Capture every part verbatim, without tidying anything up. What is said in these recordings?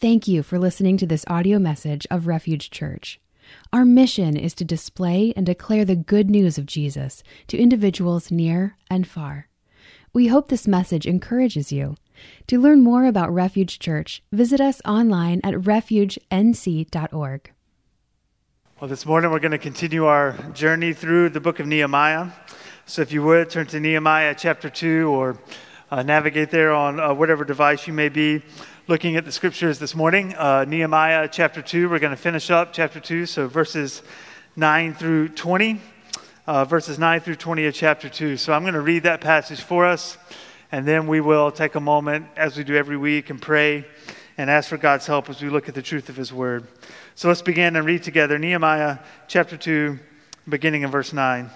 Thank you for listening to this audio message of Refuge Church. Our mission is to display and declare the good news of Jesus to individuals near and far. We hope this message encourages you. To learn more about Refuge Church, visit us online at refuge n c dot org. Well, this morning we're going to continue our journey through the book of Nehemiah. So if you would, turn to Nehemiah chapter two or uh, navigate there on uh, whatever device you may be looking at the scriptures this morning. Uh, Nehemiah chapter two, we're going to finish up chapter two, so verses nine through twenty. Uh, verses nine through twenty of chapter two. So I'm going to read that passage for us, and then we will take a moment, as we do every week, and pray and ask for God's help as we look at the truth of his word. So let's begin and read together Nehemiah chapter two, beginning in verse nine.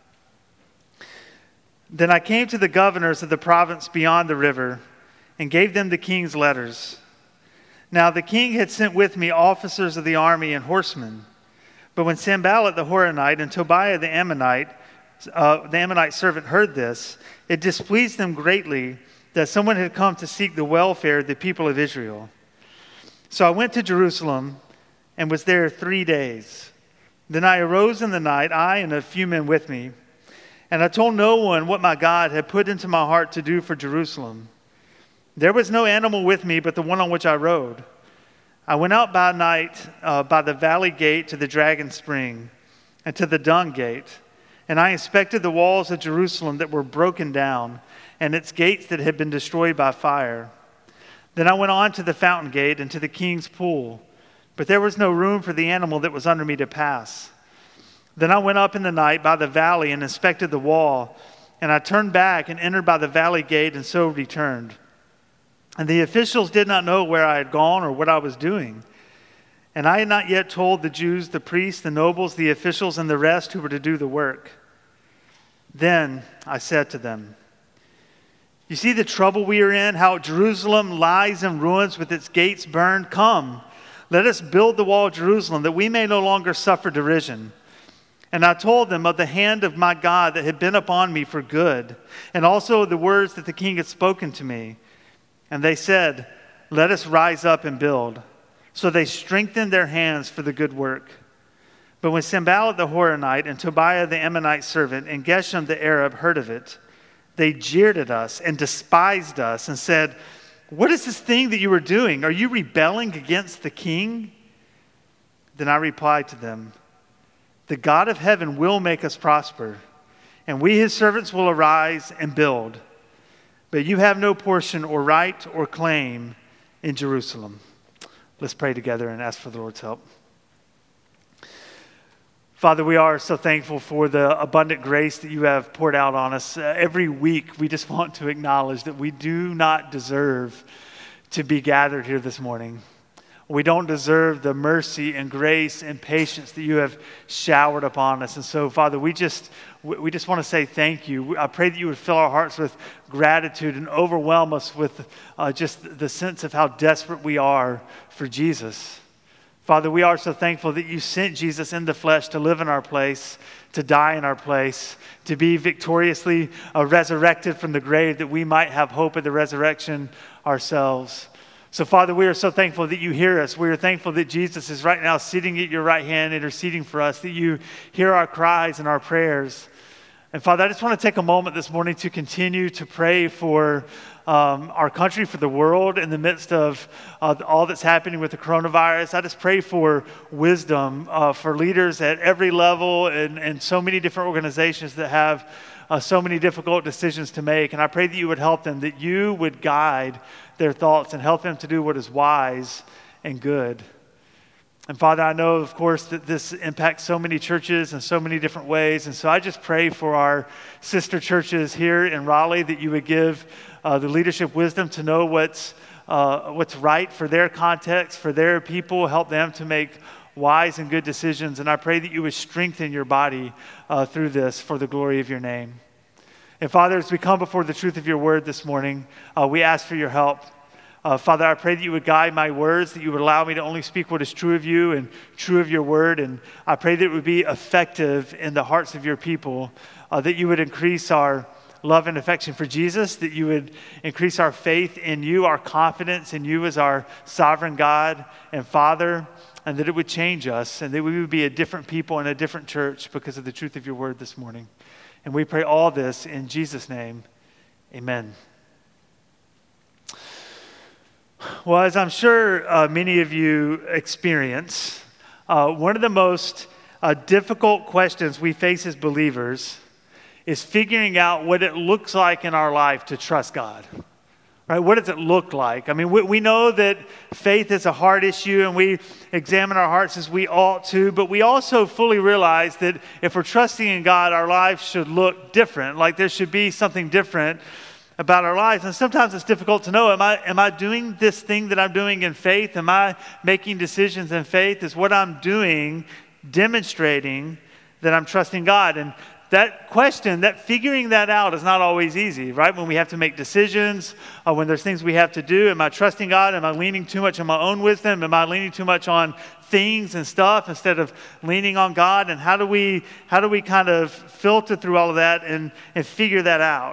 Then I came to the governors of the province beyond the river and gave them the king's letters. Now the king had sent with me officers of the army and horsemen. But when Sanballat the Horonite and Tobiah the Ammonite, uh, the Ammonite servant heard this, it displeased them greatly that someone had come to seek the welfare of the people of Israel. So I went to Jerusalem and was there three days. Then I arose in the night, I and a few men with me, and I told no one what my God had put into my heart to do for Jerusalem. There was no animal with me but the one on which I rode. I went out by night uh, by the valley gate to the dragon spring and to the dung gate, and I inspected the walls of Jerusalem that were broken down and its gates that had been destroyed by fire. Then I went on to the fountain gate and to the king's pool, but there was no room for the animal that was under me to pass. Then I went up in the night by the valley and inspected the wall, and I turned back and entered by the valley gate and so returned. And the officials did not know where I had gone or what I was doing. And I had not yet told the Jews, the priests, the nobles, the officials, and the rest who were to do the work. Then I said to them, "You see the trouble we are in, how Jerusalem lies in ruins with its gates burned? Come, let us build the wall of Jerusalem, that we may no longer suffer derision." And I told them of the hand of my God that had been upon me for good, and also of the words that the king had spoken to me. And they said, "Let us rise up and build." So they strengthened their hands for the good work. But when Sanballat the Horonite and Tobiah the Ammonite servant and Geshem the Arab heard of it, they jeered at us and despised us and said, "What is this thing that you are doing? Are you rebelling against the king?" Then I replied to them, "The God of heaven will make us prosper, and we his servants will arise and build. But you have no portion or right or claim in Jerusalem." Let's pray together and ask for the Lord's help. Father, we are so thankful for the abundant grace that you have poured out on us. Uh, every week, we just want to acknowledge that we do not deserve to be gathered here this morning. We don't deserve the mercy and grace and patience that you have showered upon us. And so, Father, we just we just want to say thank you. I pray that you would fill our hearts with gratitude and overwhelm us with uh, just the sense of how desperate we are for Jesus. Father, we are so thankful that you sent Jesus in the flesh to live in our place, to die in our place, to be victoriously uh, resurrected from the grave, that we might have hope of the resurrection ourselves. So, Father, we are so thankful that you hear us. We are thankful that Jesus is right now sitting at your right hand, interceding for us, that you hear our cries and our prayers. And, Father, I just want to take a moment this morning to continue to pray for um, our country, for the world, in the midst of uh, all that's happening with the coronavirus. I just pray for wisdom uh, for leaders at every level and, and so many different organizations that have Uh, so many difficult decisions to make. And I pray that you would help them, that you would guide their thoughts and help them to do what is wise and good. And Father, I know, of course, that this impacts so many churches in so many different ways. And so I just pray for our sister churches here in Raleigh, that you would give uh, the leadership wisdom to know what's, uh, what's right for their context, for their people, help them to make wise and good decisions. And I pray that you would strengthen your body uh, through this for the glory of your name. And Father, as we come before the truth of your word this morning, uh, we ask for your help. Uh, Father, I pray that you would guide my words, that you would allow me to only speak what is true of you and true of your word. And I pray that it would be effective in the hearts of your people, uh, that you would increase our love and affection for Jesus, that you would increase our faith in you, our confidence in you as our sovereign God and Father, and that it would change us, and that we would be a different people and a different church because of the truth of your word this morning. And we pray all this in Jesus' name. Amen. Well, as I'm sure uh, many of you experience, uh, one of the most uh, difficult questions we face as believers is figuring out what it looks like in our life to trust God. Right? What does it look like? I mean, we, we know that faith is a hard issue, and we examine our hearts as we ought to, but we also fully realize that if we're trusting in God, our lives should look different. Like there should be something different about our lives. And sometimes it's difficult to know, am I am I doing this thing that I'm doing in faith? Am I making decisions in faith? Is what I'm doing demonstrating that I'm trusting God? And that question, that figuring that out is not always easy, right? When we have to make decisions, uh, when there's things we have to do, am I trusting God? Am I leaning too much on my own wisdom? Am I leaning too much on things and stuff instead of leaning on God? And how do we how do we kind of filter through all of that and, and figure that out?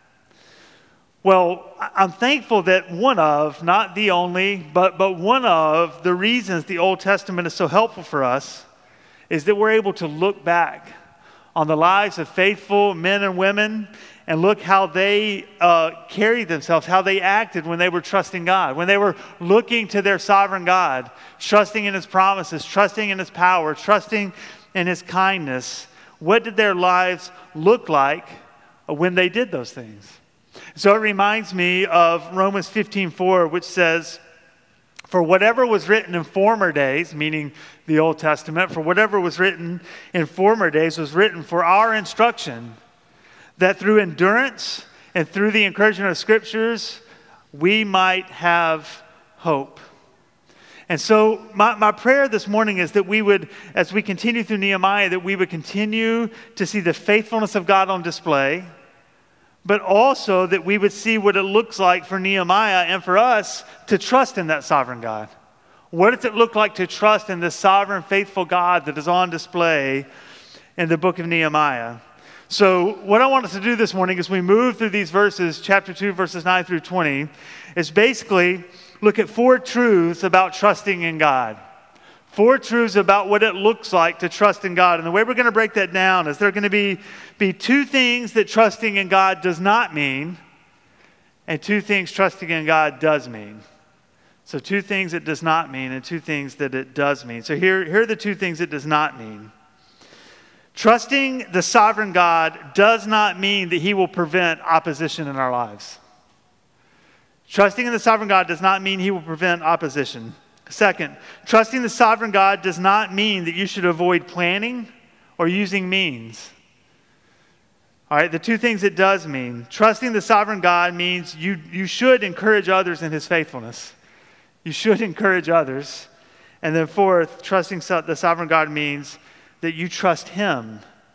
Well, I'm thankful that one of, not the only, but, but one of the reasons the Old Testament is so helpful for us is that we're able to look back on the lives of faithful men and women and look how they uh, carried themselves, how they acted when they were trusting God, when they were looking to their sovereign God, trusting in His promises, trusting in His power, trusting in His kindness. What did their lives look like when they did those things? So it reminds me of Romans fifteen four, which says, "For whatever was written in former days," meaning the Old Testament, "for whatever was written in former days was written for our instruction, that through endurance and through the encouragement of Scriptures, we might have hope." And so my, my prayer this morning is that we would, as we continue through Nehemiah, that we would continue to see the faithfulness of God on display, but also that we would see what it looks like for Nehemiah and for us to trust in that sovereign God. What does it look like to trust in this sovereign, faithful God that is on display in the book of Nehemiah? So what I want us to do this morning as we move through these verses, chapter two, verses nine through twenty, is basically look at four truths about trusting in God. Four truths about what it looks like to trust in God. And the way we're going to break that down is there are going to be, be two things that trusting in God does not mean, and two things trusting in God does mean. So two things it does not mean, and two things that it does mean. So here, here are the two things it does not mean. Trusting the sovereign God does not mean that He will prevent opposition in our lives. Trusting in the sovereign God does not mean He will prevent opposition. Second, trusting the sovereign God does not mean that you should avoid planning or using means. All right, the two things it does mean. Trusting the sovereign God means you, you should encourage others in His faithfulness. You should encourage others. And then fourth, trusting so, the sovereign God means that you trust Him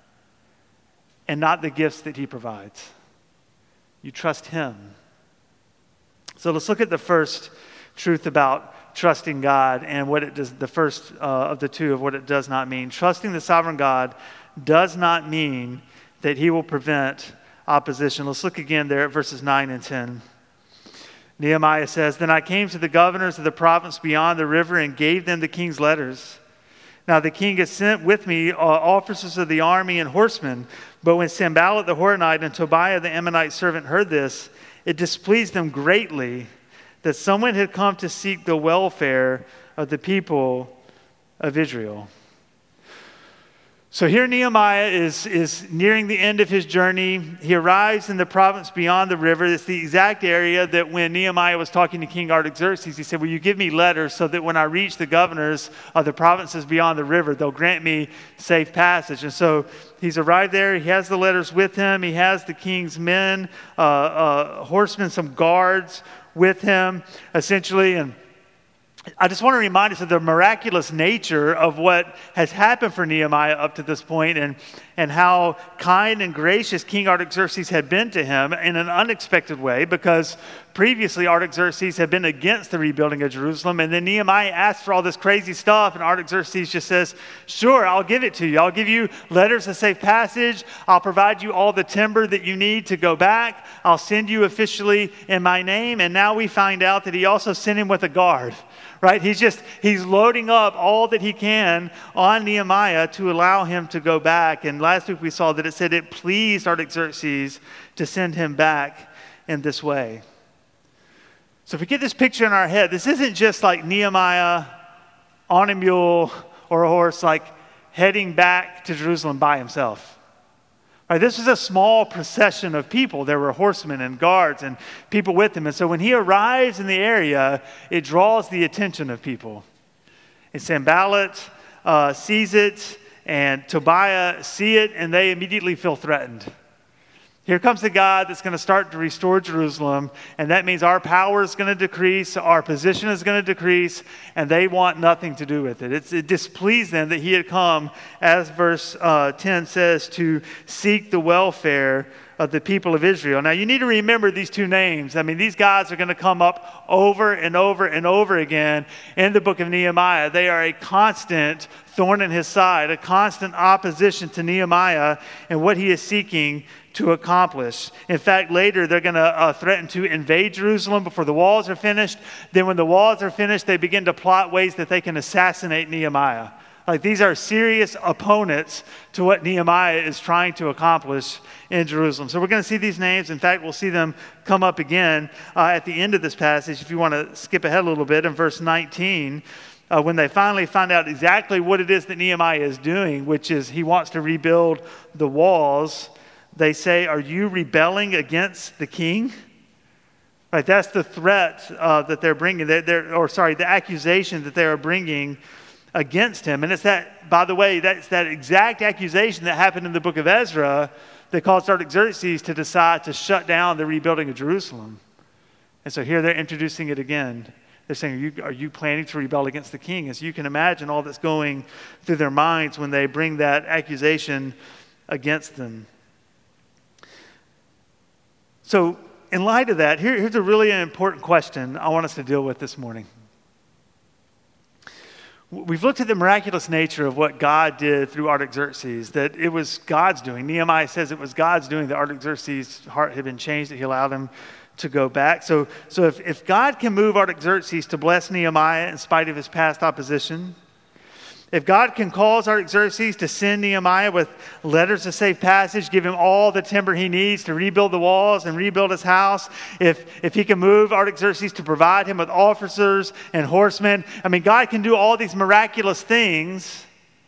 and not the gifts that He provides. You trust Him. So let's look at the first truth about trusting God and what it does, the first uh, of the two of what it does not mean. Trusting the sovereign God does not mean that He will prevent opposition. Let's look again there at verses nine and ten. Nehemiah says, "Then I came to the governors of the province beyond the river and gave them the king's letters. Now the king had sent with me uh, officers of the army and horsemen. But when Sanballat the Horonite and Tobiah the Ammonite servant heard this, it displeased them greatly that someone had come to seek the welfare of the people of Israel." So here Nehemiah is, is nearing the end of his journey. He arrives in the province beyond the river. It's the exact area that when Nehemiah was talking to King Artaxerxes, he said, "Will you give me letters so that when I reach the governors of the provinces beyond the river, they'll grant me safe passage?" And so he's arrived there. He has the letters with him. He has the king's men, uh, uh, horsemen, some guards with him, essentially. And I just want to remind us of the miraculous nature of what has happened for Nehemiah up to this point, and, and how kind and gracious King Artaxerxes had been to him in an unexpected way, because previously Artaxerxes had been against the rebuilding of Jerusalem, and then Nehemiah asked for all this crazy stuff, and Artaxerxes just says, sure, I'll give it to you. I'll give you letters of safe passage. I'll provide you all the timber that you need to go back. I'll send you officially in my name. And now we find out that he also sent him with a guard. Right? He's just, he's loading up all that he can on Nehemiah to allow him to go back. And last week we saw that it said it pleased Artaxerxes to send him back in this way. So if we get this picture in our head, this isn't just like Nehemiah on a mule or a horse, like heading back to Jerusalem by himself. Right, this was a small procession of people. There were horsemen and guards and people with him. And so when he arrives in the area, it draws the attention of people. And Sanballat uh, sees it, and Tobiah see it, and they immediately feel threatened. Here comes the God that's going to start to restore Jerusalem, and that means our power is going to decrease, our position is going to decrease, and they want nothing to do with it. It's, it displeased them that he had come, as verse uh, ten says, to seek the welfare of the people of Israel. Now, you need to remember these two names. I mean, these guys are going to come up over and over and over again in the book of Nehemiah. They are a constant thorn in his side, a constant opposition to Nehemiah and what he is seeking to accomplish. In fact, later they're going to uh, threaten to invade Jerusalem before the walls are finished. Then when the walls are finished, they begin to plot ways that they can assassinate Nehemiah. Like, these are serious opponents to what Nehemiah is trying to accomplish in Jerusalem. So we're going to see these names. In fact, we'll see them come up again uh, at the end of this passage. If you want to skip ahead a little bit, in verse nineteen, uh, when they finally find out exactly what it is that Nehemiah is doing, which is he wants to rebuild the walls, they say, "Are you rebelling against the king?" Right, that's the threat uh, that they're bringing, they're, they're, or sorry, the accusation that they are bringing against him. And it's that, by the way, that's that exact accusation that happened in the book of Ezra that caused Artaxerxes to decide to shut down the rebuilding of Jerusalem. And so here they're introducing it again. They're saying, are you, are you planning to rebel against the king? And so you can imagine all that's going through their minds when they bring that accusation against them. So in light of that, here, here's a really important question I want us to deal with this morning. We've looked at the miraculous nature of what God did through Artaxerxes, that it was God's doing. Nehemiah says it was God's doing, that Artaxerxes' heart had been changed, that he allowed him to go back. So, so if, if God can move Artaxerxes to bless Nehemiah in spite of his past opposition, if God can cause Artaxerxes to send Nehemiah with letters of safe passage, give him all the timber he needs to rebuild the walls and rebuild his house, if, if he can move Artaxerxes to provide him with officers and horsemen, I mean, God can do all these miraculous things.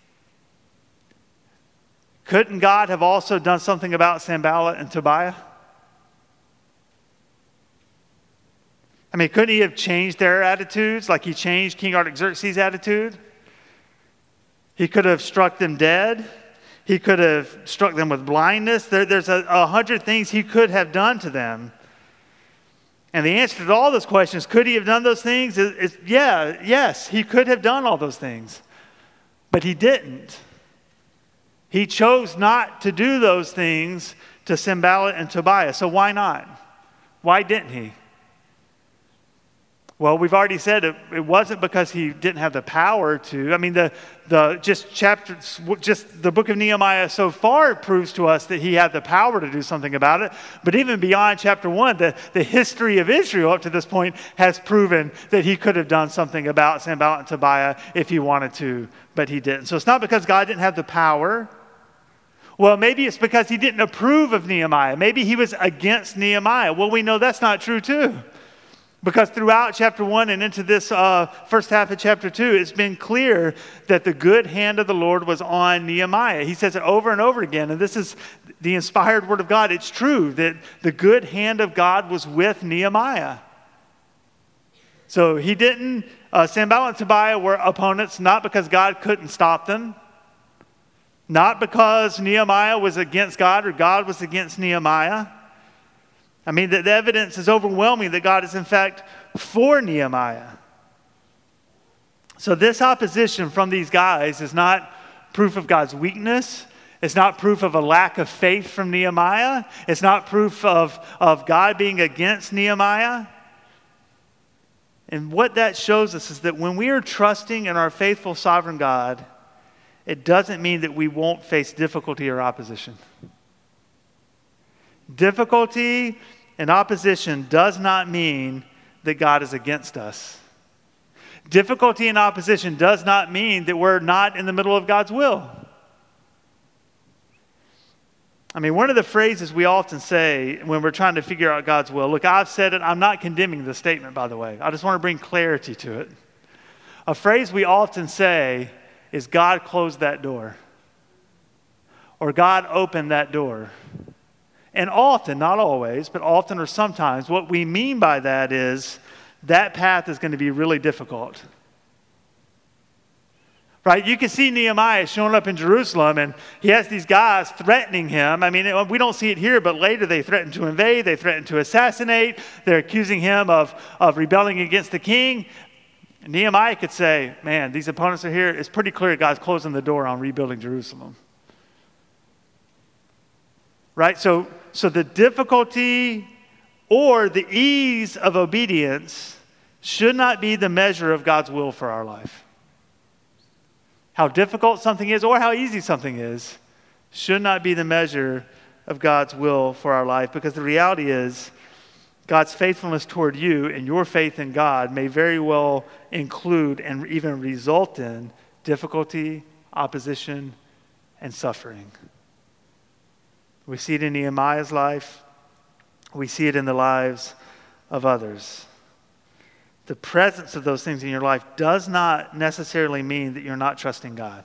Couldn't God have also done something about Sanballat and Tobiah? I mean, couldn't he have changed their attitudes like he changed King Artaxerxes' attitude? He could have struck them dead. He could have struck them with blindness. There, there's a, a hundred things he could have done to them. And the answer to all those questions, could he have done those things? Is, is yeah, yes, he could have done all those things. But he didn't. He chose not to do those things to Sanballat and Tobiah. So why not? Why didn't he? Well, we've already said it, it wasn't because he didn't have the power to. I mean, the the just chapters, just the book of Nehemiah so far proves to us that he had the power to do something about it. But even beyond chapter one, the, the history of Israel up to this point has proven that he could have done something about Sanballat and Tobiah if he wanted to, but he didn't. So it's not because God didn't have the power. Well, maybe it's because he didn't approve of Nehemiah. Maybe he was against Nehemiah. Well, we know that's not true too. Because throughout chapter one and into this uh, first half of chapter two, it's been clear that the good hand of the Lord was on Nehemiah. He says it over and over again, and this is the inspired word of God. It's true that the good hand of God was with Nehemiah. So he didn't, uh, Sanballat and Tobiah were opponents, not because God couldn't stop them, not because Nehemiah was against God or God was against Nehemiah. I mean, the, the evidence is overwhelming that God is in fact for Nehemiah. So this opposition from these guys is not proof of God's weakness. It's not proof of a lack of faith from Nehemiah. It's not proof of, of God being against Nehemiah. And what that shows us is that when we are trusting in our faithful sovereign God, it doesn't mean that we won't face difficulty or opposition. Difficulty and opposition does not mean that God is against us. Difficulty and opposition does not mean that we're not in the middle of God's will. I mean, one of the phrases we often say when we're trying to figure out God's will, look, I've said it, I'm not condemning the statement, by the way. I just want to bring clarity to it. A phrase we often say is God closed that door, or God opened that door. And often, not always, but often or sometimes, what we mean by that is that path is going to be really difficult. Right? You can see Nehemiah showing up in Jerusalem, and he has these guys threatening him. I mean, we don't see it here, but later they threaten to invade, they threaten to assassinate, they're accusing him of, of rebelling against the king. And Nehemiah could say, man, these opponents are here. It's pretty clear God's closing the door on rebuilding Jerusalem. Right? So, so the difficulty or the ease of obedience should not be the measure of God's will for our life. How difficult something is or how easy something is should not be the measure of God's will for our life, because the reality is God's faithfulness toward you and your faith in God may very well include and even result in difficulty, opposition, and suffering. We see it in Nehemiah's life. We see it in the lives of others. The presence of those things in your life does not necessarily mean that you're not trusting God.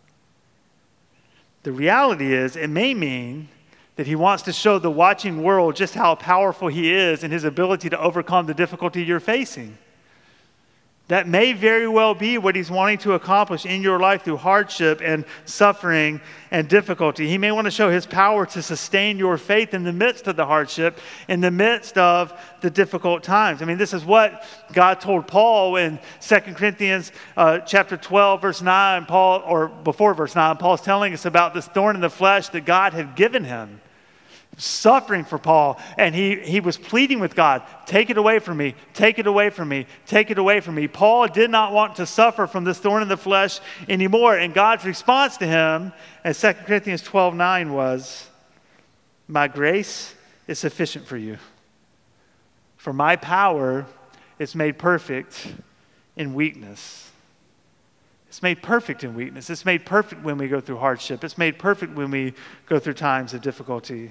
The reality is, it may mean that he wants to show the watching world just how powerful he is in his ability to overcome the difficulty you're facing. That may very well be what he's wanting to accomplish in your life through hardship and suffering and difficulty. He may want to show his power to sustain your faith in the midst of the hardship, in the midst of the difficult times. I mean, this is what God told Paul in Second Corinthians uh, chapter twelve, verse nine. Paul, or before verse nine, Paul's telling us about this thorn in the flesh that God had given him. Suffering for Paul, and he, he was pleading with God, take it away from me, take it away from me, take it away from me. Paul did not want to suffer from this thorn in the flesh anymore, and God's response to him in Second Corinthians twelve nine was, my grace is sufficient for you, for my power is made perfect in weakness. It's made perfect in weakness. It's made perfect when we go through hardship. It's made perfect when we go through times of difficulty.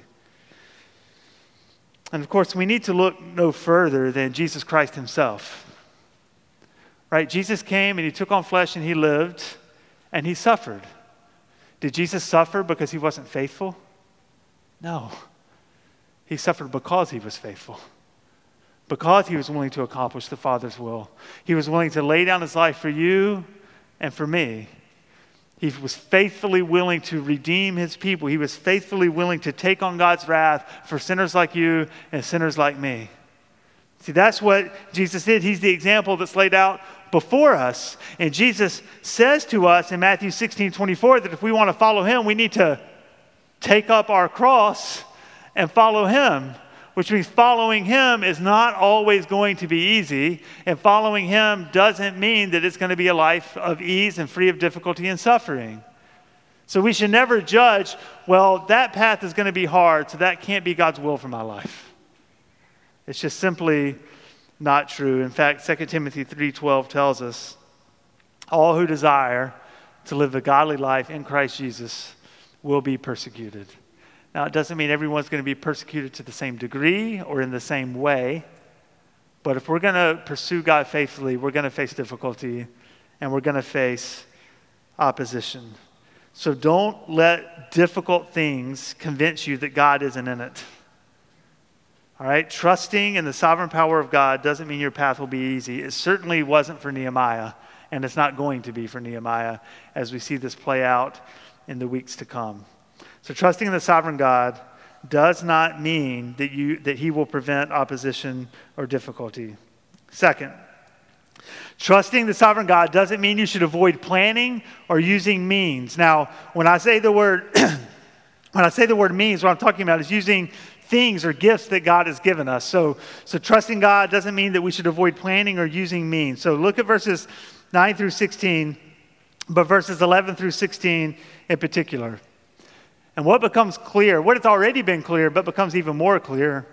And of course, we need to look no further than Jesus Christ himself. Right? Jesus came and he took on flesh and he lived and he suffered. Did Jesus suffer because he wasn't faithful? No. He suffered because he was faithful. Because he was willing to accomplish the Father's will. He was willing to lay down his life for you and for me. He was faithfully willing to redeem his people. He was faithfully willing to take on God's wrath for sinners like you and sinners like me. See, that's what Jesus did. He's the example that's laid out before us. And Jesus says to us in Matthew sixteen twenty-four that if we want to follow him, we need to take up our cross and follow him. Which means following him is not always going to be easy, and following him doesn't mean that it's going to be a life of ease and free of difficulty and suffering. So we should never judge, well, that path is going to be hard, so that can't be God's will for my life. It's just simply not true. In fact, Second Timothy three twelve tells us, all who desire to live a godly life in Christ Jesus will be persecuted. Now, it doesn't mean everyone's going to be persecuted to the same degree or in the same way. But if we're going to pursue God faithfully, we're going to face difficulty and we're going to face opposition. So don't let difficult things convince you that God isn't in it. All right? Trusting in the sovereign power of God doesn't mean your path will be easy. It certainly wasn't for Nehemiah, and it's not going to be for Nehemiah as we see this play out in the weeks to come. So trusting in the sovereign God does not mean that you that he will prevent opposition or difficulty. Second, Trusting the sovereign God doesn't mean you should avoid planning or using means. Now, when I say the word when I say the word means, what I'm talking about is using things or gifts that God has given us. So, so trusting God doesn't mean that we should avoid planning or using means. So look at verses nine through sixteen, but verses eleven through sixteen in particular. And what becomes clear, what has already been clear, but becomes even more clear,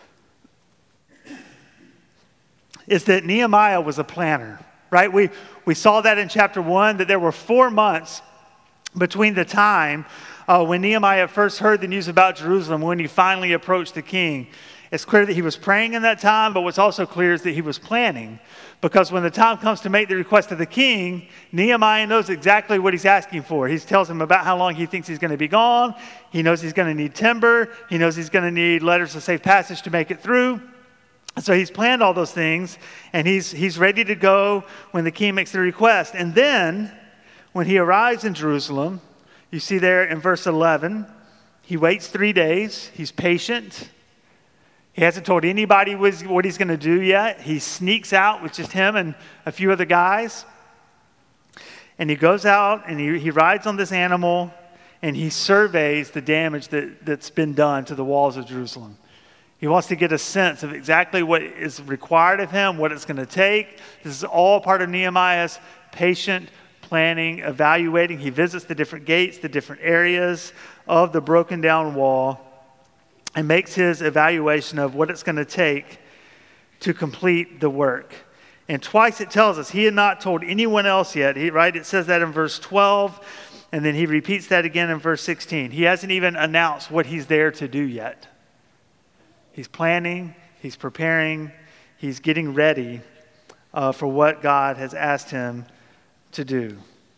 is that Nehemiah was a planner, right? We, we saw that in chapter one, that there were four months between the time uh, when Nehemiah first heard the news about Jerusalem, when he finally approached the king. It's clear that he was praying in that time, but what's also clear is that he was planning. Because when the time comes to make the request of the king, Nehemiah knows exactly what he's asking for. He tells him about how long he thinks he's going to be gone. He knows he's going to need timber. He knows he's going to need letters of safe passage to make it through. So he's planned all those things, and he's he's ready to go when the king makes the request. And then, when he arrives in Jerusalem, you see there in verse eleven, he waits three days. He's patient. He hasn't told anybody what he's going to do yet. He sneaks out with just him and a few other guys. And he goes out, and he, he rides on this animal, and he surveys the damage that, that's been done to the walls of Jerusalem. He wants to get a sense of exactly what is required of him, what it's going to take. This is all part of Nehemiah's patient planning, evaluating. He visits the different gates, the different areas of the broken down wall, and makes his evaluation of what it's going to take to complete the work. And twice it tells us he had not told anyone else yet. He, right? It says that in verse twelve, and then he repeats that again in verse sixteen. He hasn't even announced what he's there to do yet. He's planning, he's preparing, he's getting ready uh, for what God has asked him to do.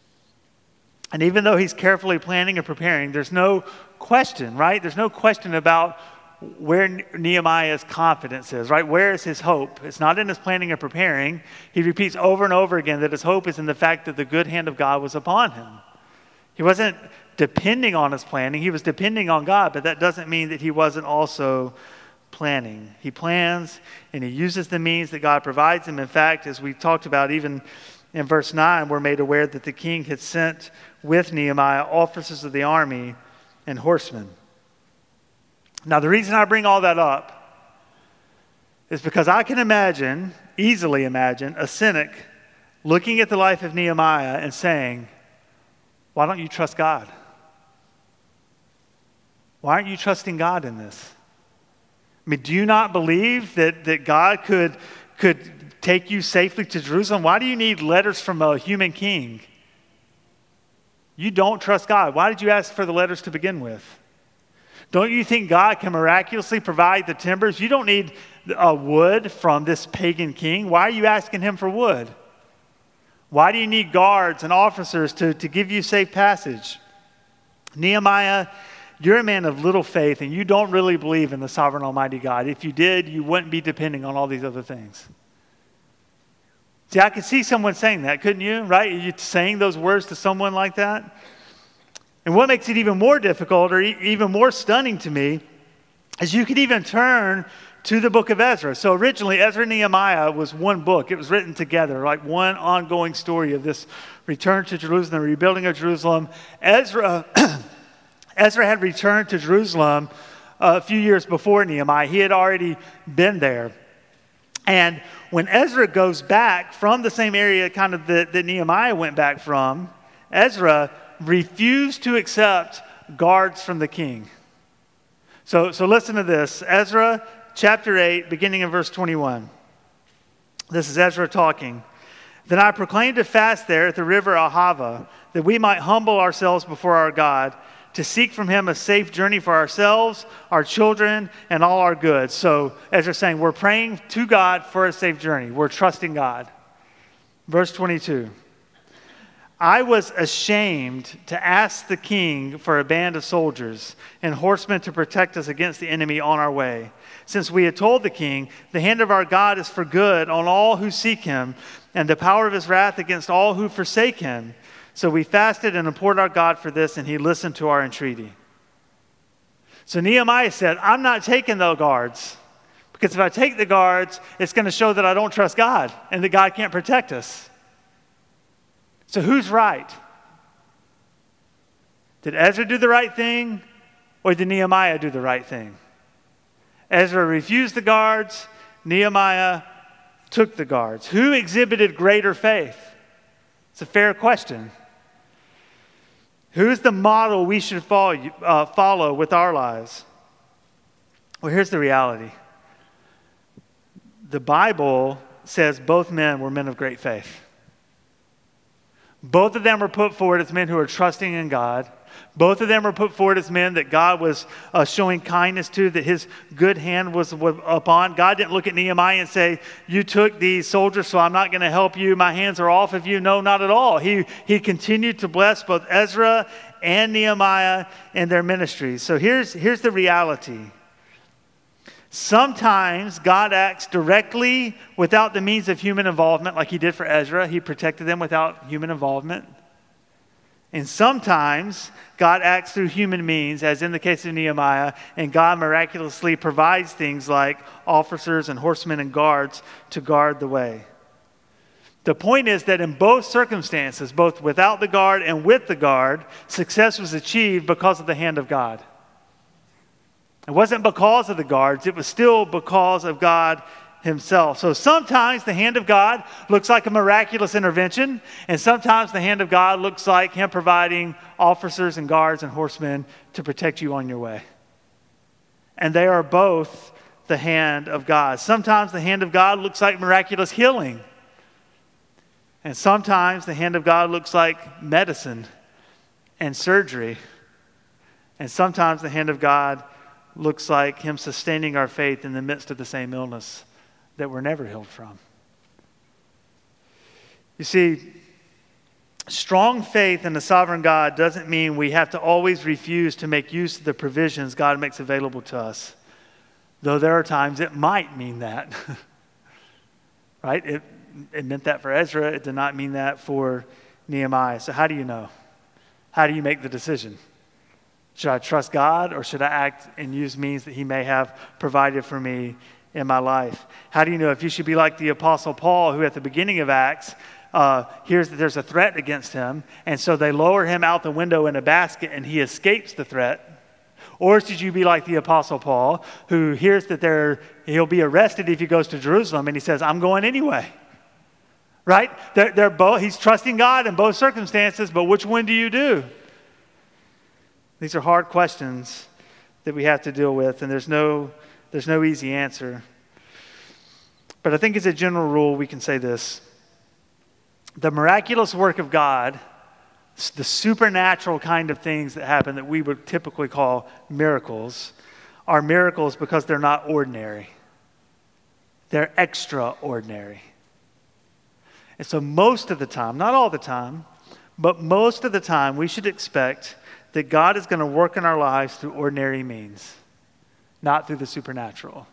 And even though he's carefully planning and preparing, there's no question, right? There's no question about where Nehemiah's confidence is, right? Where is his hope? It's not in his planning and preparing. He repeats over and over again that his hope is in the fact that the good hand of God was upon him. He wasn't depending on his planning. He was depending on God, but that doesn't mean that he wasn't also planning. He plans and he uses the means that God provides him. In fact, as we talked about even in verse nine, we're made aware that the king had sent with Nehemiah officers of the army and horsemen. Now, the reason I bring all that up is because I can imagine, easily imagine, a cynic looking at the life of Nehemiah and saying, why don't you trust God? Why aren't you trusting God in this? I mean, do you not believe that, that God could, could take you safely to Jerusalem? Why do you need letters from a human king? You don't trust God. Why did you ask for the letters to begin with? Don't you think God can miraculously provide the timbers? You don't need uh, wood from this pagan king. Why are you asking him for wood? Why do you need guards and officers to, to give you safe passage? Nehemiah, you're a man of little faith, and you don't really believe in the sovereign Almighty God. If you did, you wouldn't be depending on all these other things. See, I could see someone saying that, couldn't you? Right? You saying those words to someone like that? And what makes it even more difficult or e- even more stunning to me is you could even turn to the book of Ezra. So originally, Ezra and Nehemiah was one book. It was written together, like one ongoing story of this return to Jerusalem, the rebuilding of Jerusalem. Ezra... Ezra had returned to Jerusalem a few years before Nehemiah. He had already been there. And when Ezra goes back from the same area kind of that, that Nehemiah went back from, Ezra refused to accept guards from the king. So, so listen to this. Ezra chapter eight, beginning in verse twenty-one. This is Ezra talking. Then I proclaimed a fast there at the river Ahava, that we might humble ourselves before our God, to seek from him a safe journey for ourselves, our children, and all our goods. So, as they're saying, we're praying to God for a safe journey. We're trusting God. Verse twenty-two. I was ashamed to ask the king for a band of soldiers and horsemen to protect us against the enemy on our way, since we had told the king, the hand of our God is for good on all who seek him, and the power of his wrath against all who forsake him. So we fasted and implored our God for this, and he listened to our entreaty. So Nehemiah said, I'm not taking the guards Because if I take the guards, it's going to show that I don't trust God and that God can't protect us. So who's right? Did Ezra do the right thing, or did Nehemiah do the right thing? Ezra refused the guards. Nehemiah took the guards. Who exhibited greater faith? It's a fair question. Who's the model we should follow, uh, follow with our lives? Well, here's the reality. The Bible says both men were men of great faith. Both of them were put forward as men who are trusting in God. Both of them were put forward as men that God was uh, showing kindness to, that his good hand was, was upon. God didn't look at Nehemiah and say, you took these soldiers, so I'm not going to help you. My hands are off of you. No, not at all. He, he continued to bless both Ezra and Nehemiah in their ministries. So here's, here's the reality. Sometimes God acts directly without the means of human involvement, like he did for Ezra. He protected them without human involvement. And sometimes God acts through human means, as in the case of Nehemiah, and God miraculously provides things like officers and horsemen and guards to guard the way. The point is that in both circumstances, both without the guard and with the guard, success was achieved because of the hand of God. It wasn't because of the guards, it was still because of God himself. So sometimes the hand of God looks like a miraculous intervention, and sometimes the hand of God looks like him providing officers and guards and horsemen to protect you on your way. And they are both the hand of God. Sometimes the hand of God looks like miraculous healing. And sometimes the hand of God looks like medicine and surgery. And sometimes the hand of God looks like him sustaining our faith in the midst of the same illness that we're never healed from. You see, strong faith in the sovereign God doesn't mean we have to always refuse to make use of the provisions God makes available to us. Though there are times it might mean that. Right? It, it meant that for Ezra. It did not mean that for Nehemiah. So how do you know? How do you make the decision? Should I trust God, or should I act and use means that he may have provided for me in my life? How do you know if you should be like the Apostle Paul, who at the beginning of Acts uh, hears that there's a threat against him, and so they lower him out the window in a basket and he escapes the threat? Or should you be like the Apostle Paul, who hears that there, he'll be arrested if he goes to Jerusalem, and he says, I'm going anyway? Right? They're, they're both, he's trusting God in both circumstances, but which one do you do? These are hard questions that we have to deal with, and there's no, there's no easy answer. But I think as a general rule, we can say this. The miraculous work of God, the supernatural kind of things that happen that we would typically call miracles, are miracles because they're not ordinary. They're extraordinary. And so most of the time, not all the time, but most of the time, we should expect that God is going to work in our lives through ordinary means, not through the supernatural.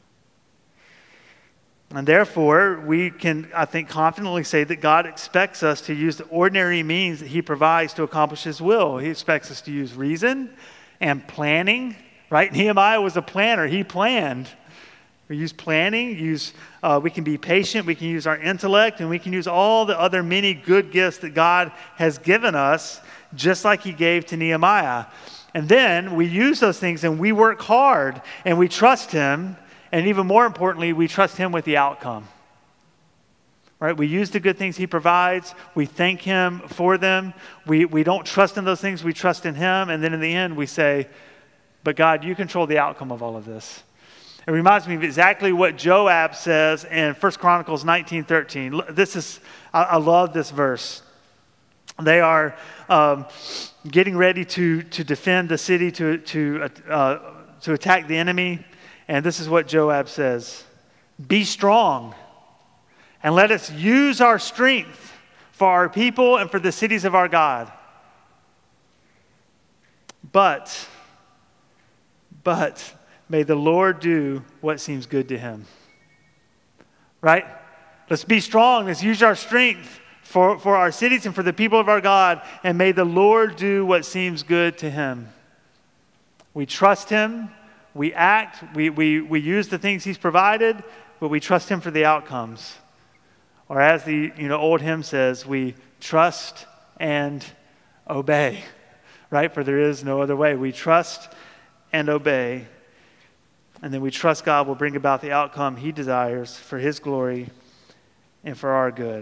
And therefore, we can, I think, confidently say that God expects us to use the ordinary means that he provides to accomplish his will. He expects us to use reason and planning, right? Nehemiah was a planner. He planned. We use planning, use, uh, we can be patient, we can use our intellect, and we can use all the other many good gifts that God has given us, just like he gave to Nehemiah. And then we use those things and we work hard and we trust him. And even more importantly, we trust him with the outcome. Right? We use the good things he provides. We thank him for them. We, we don't trust in those things. We trust in him. And then in the end, we say, but God, you control the outcome of all of this. It reminds me of exactly what Joab says in First Chronicles nineteen thirteen. This is, I, I love this verse. They are um, getting ready to, to defend the city, to, to, uh, to attack the enemy. And this is what Joab says. Be strong, and let us use our strength for our people and for the cities of our God. But, but may the Lord do what seems good to him. Right? Let's be strong. Let's use our strength For, for our cities and for the people of our God, and may the Lord do what seems good to him. We trust him, We act, we, we, we use the things he's provided, but we trust him for the outcomes. Or as the you know old hymn says, we trust and obey, right? For there is no other way. We trust and obey, and then we trust God will bring about the outcome he desires for his glory and for our good.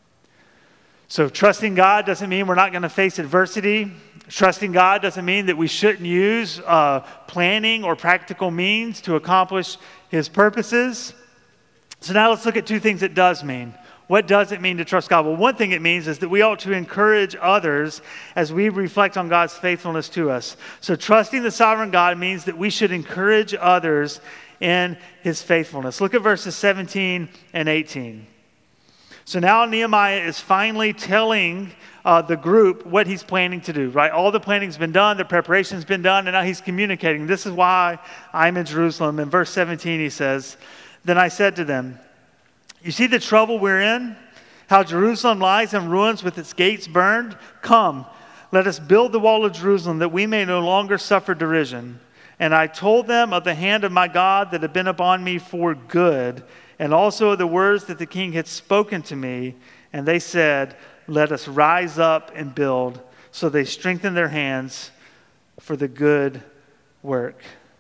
So trusting God doesn't mean we're not going to face adversity. Trusting God doesn't mean that we shouldn't use uh, planning or practical means to accomplish his purposes. So now let's look at two things it does mean. What does it mean to trust God? Well, one thing it means is that we ought to encourage others as we reflect on God's faithfulness to us. So trusting the sovereign God means that we should encourage others in his faithfulness. Look at verses seventeen and eighteen. So now Nehemiah is finally telling uh, the group what he's planning to do, right? All the planning's been done, the preparation's been done, and now he's communicating. This is why I'm in Jerusalem. In verse seventeen, he says, "Then I said to them, you see the trouble we're in? How Jerusalem lies in ruins with its gates burned? Come, let us build the wall of Jerusalem that we may no longer suffer derision. And I told them of the hand of my God that had been upon me for good, and also of the words that the king had spoken to me. And they said, let us rise up and build. So they strengthened their hands for the good work."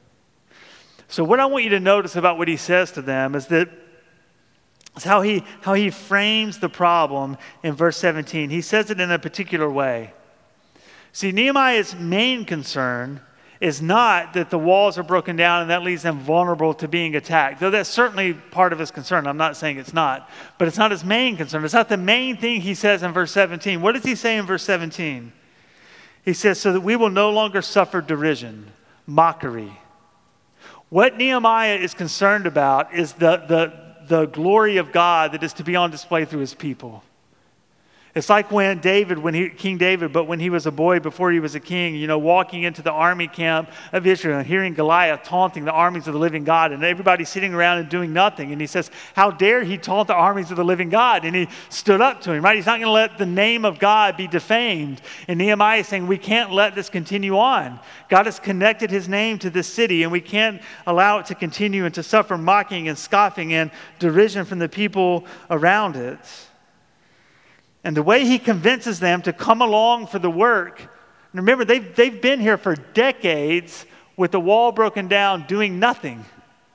So what I want you to notice about what he says to them is that it's how he, how he frames the problem in verse seventeen. He says it in a particular way. See, Nehemiah's main concern is not that the walls are broken down and that leaves them vulnerable to being attacked. Though that's certainly part of his concern. I'm not saying it's not. But it's not his main concern. It's not the main thing he says in verse seventeen. What does he say in verse seventeen? He says, so that we will no longer suffer derision, mockery. What Nehemiah is concerned about is the, the, the glory of God that is to be on display through his people. It's like when David, when he, King David, but when he was a boy before he was a king, you know, walking into the army camp of Israel and hearing Goliath taunting the armies of the living God and everybody sitting around and doing nothing. And he says, how dare he taunt the armies of the living God? And he stood up to him, right? He's not going to let the name of God be defamed. And Nehemiah is saying, we can't let this continue on. God has connected his name to this city and we can't allow it to continue and to suffer mocking and scoffing and derision from the people around it. And the way he convinces them to come along for the work, and remember, they've, they've been here for decades with the wall broken down, doing nothing.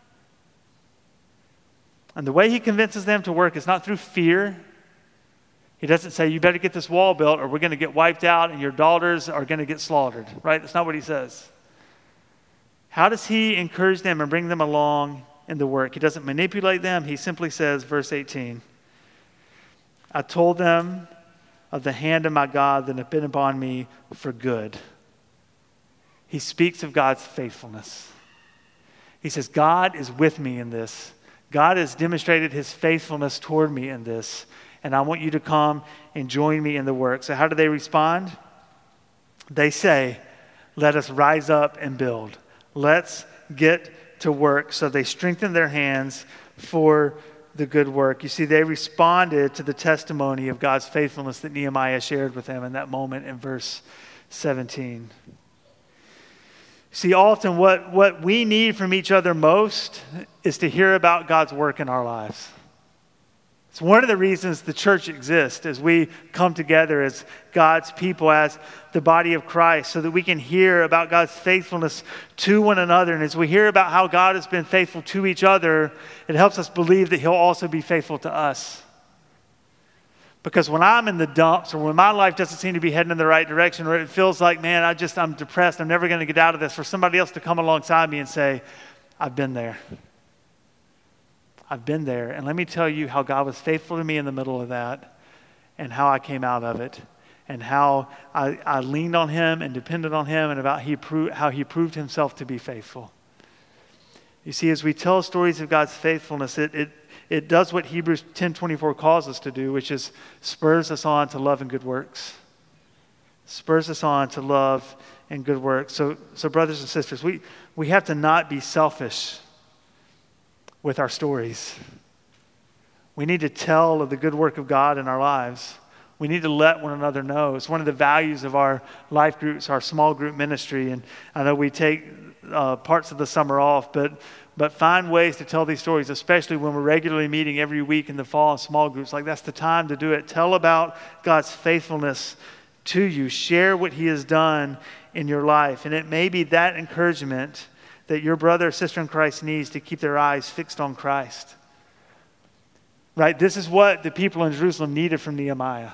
And the way he convinces them to work is not through fear. He doesn't say, you better get this wall built or we're going to get wiped out and your daughters are going to get slaughtered, right? That's not what he says. How does he encourage them and bring them along in the work? He doesn't manipulate them. He simply says, verse eighteen, I told them of the hand of my God that had been upon me for good. He speaks of God's faithfulness. He says, God is with me in this. God has demonstrated his faithfulness toward me in this. And I want you to come and join me in the work. So how do they respond? They say, let us rise up and build. Let's get to work. So they strengthen their hands for the good work. You see, they responded to the testimony of God's faithfulness that Nehemiah shared with them in that moment in verse seventeen. See, often what, what we need from each other most is to hear about God's work in our lives. It's one of the reasons the church exists, as we come together as God's people, as the body of Christ, so that we can hear about God's faithfulness to one another. And as we hear about how God has been faithful to each other, it helps us believe that he'll also be faithful to us. Because when I'm in the dumps, or when my life doesn't seem to be heading in the right direction, or it feels like, man, I just, I'm depressed, I'm never going to get out of this, for somebody else to come alongside me and say, I've been there. I've been there, and let me tell you how God was faithful to me in the middle of that, and how I came out of it, and how I, I leaned on him and depended on him, and about he pro- how he proved himself to be faithful. You see, as we tell stories of God's faithfulness, it it, it does what Hebrews ten twenty-four calls us to do, which is spurs us on to love and good works. Spurs us on to love and good works. So, so brothers and sisters, we, we have to not be selfish with our stories. We need to tell of the good work of God in our lives. We need to let one another know. It's one of the values of our life groups, our small group ministry. And I know we take uh, parts of the summer off, but but find ways to tell these stories, especially when we're regularly meeting every week in the fall in small groups. Like, that's the time to do it. Tell about God's faithfulness to you. Share what he has done in your life. And it may be that encouragement that your brother or sister in Christ needs to keep their eyes fixed on Christ. Right? This is what the people in Jerusalem needed from Nehemiah.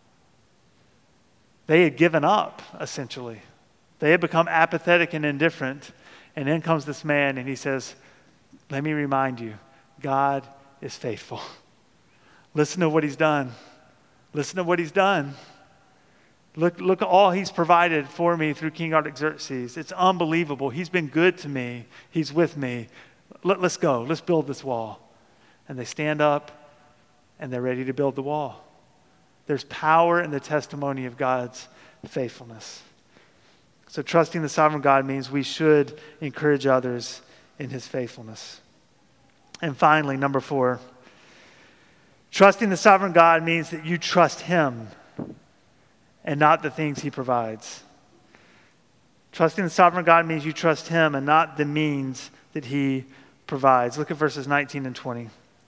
They had given up, essentially. They had become apathetic and indifferent. And in comes this man and he says, let me remind you, God is faithful. Listen to what he's done. Listen to what he's done. Look, look at all he's provided for me through King Artaxerxes. It's unbelievable. He's been good to me. He's with me. Let, let's go. Let's build this wall. And they stand up and they're ready to build the wall. There's power in the testimony of God's faithfulness. So trusting the sovereign God means we should encourage others in his faithfulness. And finally, number four, trusting the sovereign God means that you trust him and not the things he provides. Trusting the sovereign God means you trust him and not the means that he provides. Look at verses nineteen and twenty.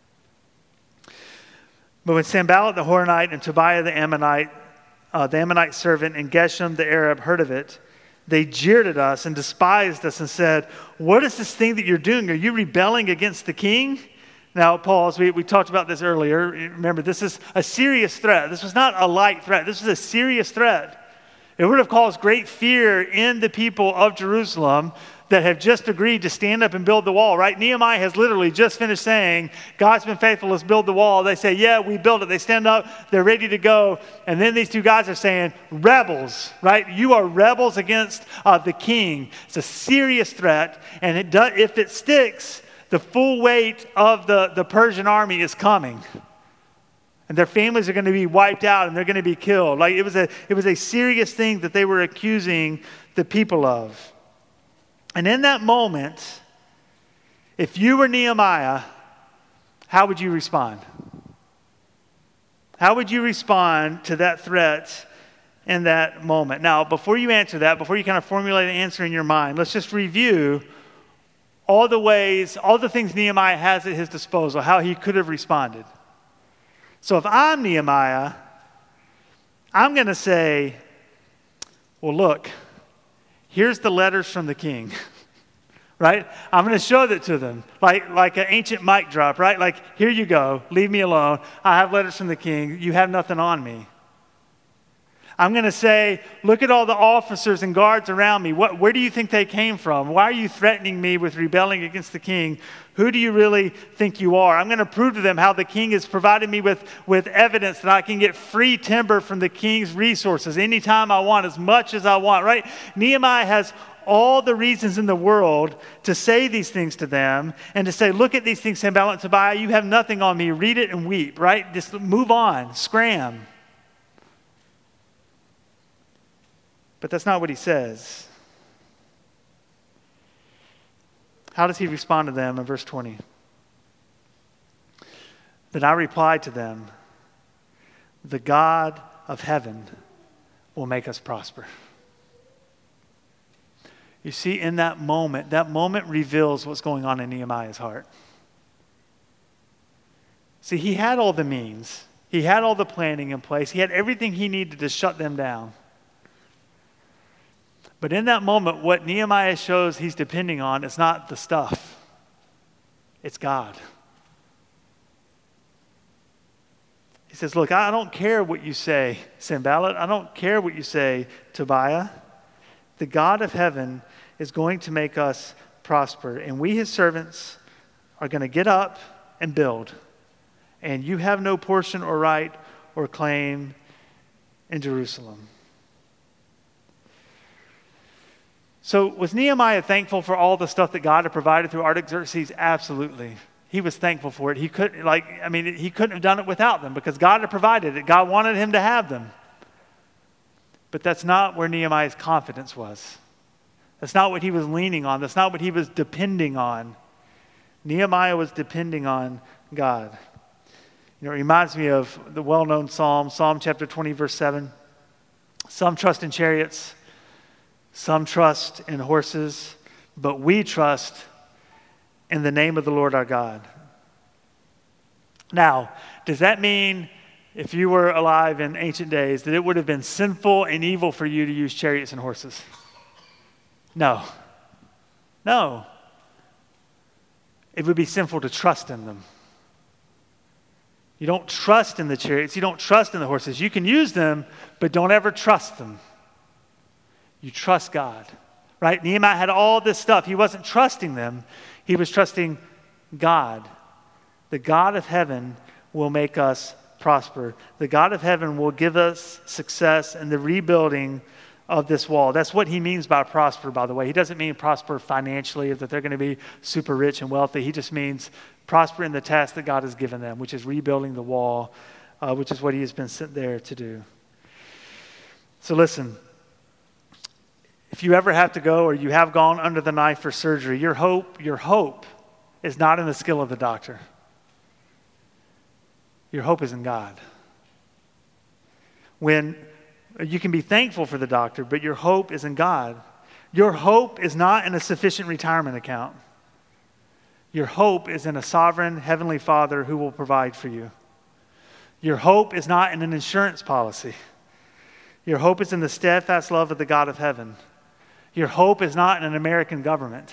But when Sanballat the Horonite and Tobiah the Ammonite, uh, the Ammonite servant, and Geshem the Arab heard of it, they jeered at us and despised us and said, what is this thing that you're doing? Are you rebelling against the king? Now, pause. We, we talked about this earlier. Remember, this is a serious threat. This was not a light threat. This was a serious threat. It would have caused great fear in the people of Jerusalem that have just agreed to stand up and build the wall, right? Nehemiah has literally just finished saying, God's been faithful, let's build the wall. They say, yeah, we built it. They stand up, they're ready to go. And then these two guys are saying, rebels, right? You are rebels against uh, the king. It's a serious threat. And it does, if it sticks, the full weight of the, the Persian army is coming. And their families are going to be wiped out and they're going to be killed. Like it was a, it was a serious thing that they were accusing the people of. And in that moment, if you were Nehemiah, how would you respond? How would you respond to that threat in that moment? Now, before you answer that, before you kind of formulate an answer in your mind, let's just review all the ways, all the things Nehemiah has at his disposal, how he could have responded. So if I'm Nehemiah, I'm going to say, well, look, here's the letters from the king, right? I'm going to show that to them, like, like an ancient mic drop, right? Like, here you go, leave me alone. I have letters from the king. You have nothing on me. I'm going to say, look at all the officers and guards around me. What, where do you think they came from? Why are you threatening me with rebelling against the king? Who do you really think you are? I'm going to prove to them how the king has provided me with, with evidence that I can get free timber from the king's resources anytime I want, as much as I want, right? Nehemiah has all the reasons in the world to say these things to them and to say, look at these things, Sanballat and Tobiah, you have nothing on me. Read it and weep, right? Just move on, scram. But that's not what he says. How does he respond to them in verse twenty? Then I replied to them, the God of heaven will make us prosper. You see, in that moment, that moment reveals what's going on in Nehemiah's heart. See, he had all the means. He had all the planning in place. He had everything he needed to shut them down. But in that moment, what Nehemiah shows he's depending on is not the stuff. It's God. He says, look, I don't care what you say, Sanballat. I don't care what you say, Tobiah. The God of heaven is going to make us prosper. And we, his servants, are going to get up and build. And you have no portion or right or claim in Jerusalem. So was Nehemiah thankful for all the stuff that God had provided through Artaxerxes? Absolutely. He was thankful for it. He couldn't, like, I mean, he couldn't have done it without them because God had provided it. God wanted him to have them. But that's not where Nehemiah's confidence was. That's not what he was leaning on. That's not what he was depending on. Nehemiah was depending on God. You know, it reminds me of the well-known Psalm, Psalm chapter twenty, verse seven. Some trust in chariots, some trust in horses, but we trust in the name of the Lord our God. Now, does that mean if you were alive in ancient days that it would have been sinful and evil for you to use chariots and horses? No. No. It would be sinful to trust in them. You don't trust in the chariots. You don't trust in the horses. You can use them, but don't ever trust them. You trust God, right? Nehemiah had all this stuff. He wasn't trusting them. He was trusting God. The God of heaven will make us prosper. The God of heaven will give us success in the rebuilding of this wall. That's what he means by prosper, by the way. He doesn't mean prosper financially, that they're going to be super rich and wealthy. He just means prosper in the task that God has given them, which is rebuilding the wall, uh, which is what he has been sent there to do. So listen, if you ever have to go or you have gone under the knife for surgery, your hope, your hope is not in the skill of the doctor. Your hope is in God. When you can be thankful for the doctor, but your hope is in God. Your hope is not in a sufficient retirement account. Your hope is in a sovereign heavenly Father who will provide for you. Your hope is not in an insurance policy. Your hope is in the steadfast love of the God of heaven. Your hope is not in an American government.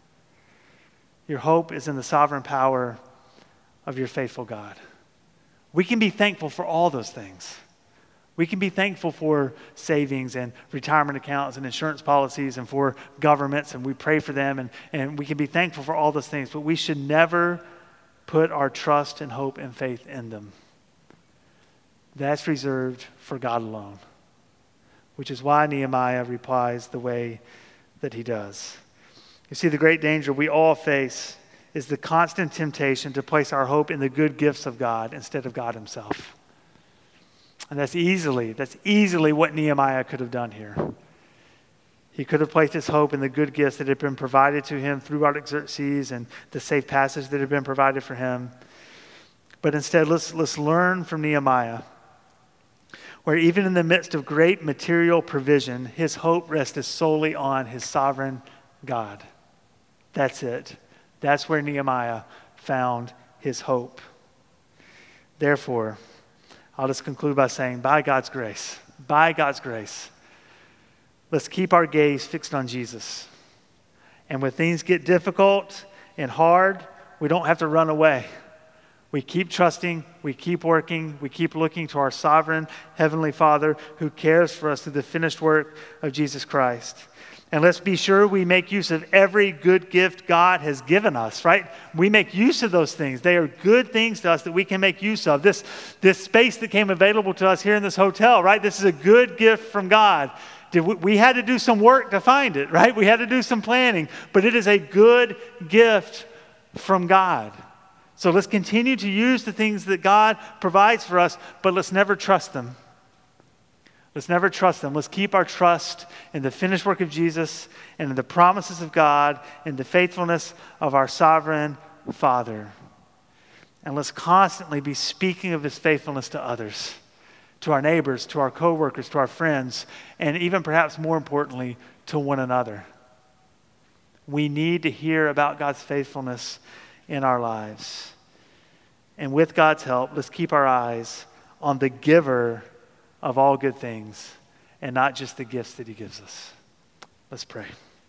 Your hope is in the sovereign power of your faithful God. We can be thankful for all those things. We can be thankful for savings and retirement accounts and insurance policies and for governments, and we pray for them, and, and we can be thankful for all those things, but we should never put our trust and hope and faith in them. That's reserved for God alone, which is why Nehemiah replies the way that he does. You see, the great danger we all face is the constant temptation to place our hope in the good gifts of God instead of God himself. And that's easily, that's easily what Nehemiah could have done here. He could have placed his hope in the good gifts that had been provided to him through Artaxerxes and the safe passage that had been provided for him. But instead, let's, let's learn from Nehemiah, where even in the midst of great material provision, his hope rested solely on his sovereign God. That's it. That's where Nehemiah found his hope. Therefore, I'll just conclude by saying, by God's grace, by God's grace, let's keep our gaze fixed on Jesus. And when things get difficult and hard, we don't have to run away. We keep trusting, we keep working, we keep looking to our sovereign Heavenly Father who cares for us through the finished work of Jesus Christ. And let's be sure we make use of every good gift God has given us, right? We make use of those things. They are good things to us that we can make use of. This, this space that came available to us here in this hotel, right? This is a good gift from God. Did we, we had to do some work to find it, right? We had to do some planning, but it is a good gift from God. So let's continue to use the things that God provides for us, but let's never trust them. Let's never trust them. Let's keep our trust in the finished work of Jesus and in the promises of God and the faithfulness of our sovereign Father. And let's constantly be speaking of his faithfulness to others, to our neighbors, to our coworkers, to our friends, and even perhaps more importantly, to one another. We need to hear about God's faithfulness in our lives. And with God's help, let's keep our eyes on the giver of all good things and not just the gifts that he gives us. Let's pray.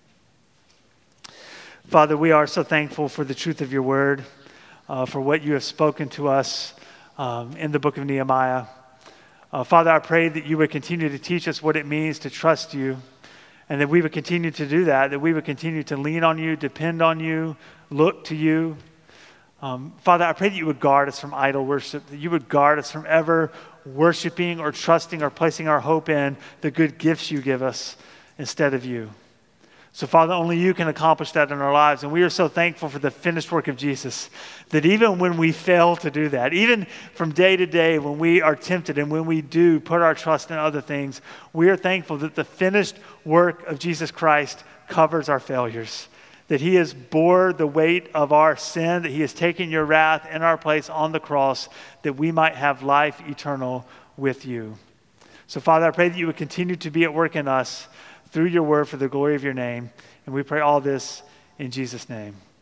Father, we are so thankful for the truth of your word, uh, for what you have spoken to us um, in the book of Nehemiah. Uh, Father, I pray that you would continue to teach us what it means to trust you, and that we would continue to do that, that we would continue to lean on you, depend on you, look to you. Um, Father, I pray that you would guard us from idol worship, that you would guard us from ever worshiping or trusting or placing our hope in the good gifts you give us instead of you. So, Father, only you can accomplish that in our lives. And we are so thankful for the finished work of Jesus, that even when we fail to do that, even from day to day when we are tempted and when we do put our trust in other things, we are thankful that the finished work of Jesus Christ covers our failures, that he has bore the weight of our sin, that he has taken your wrath in our place on the cross, that we might have life eternal with you. So, Father, I pray that you would continue to be at work in us through your word for the glory of your name. And we pray all this in Jesus' name.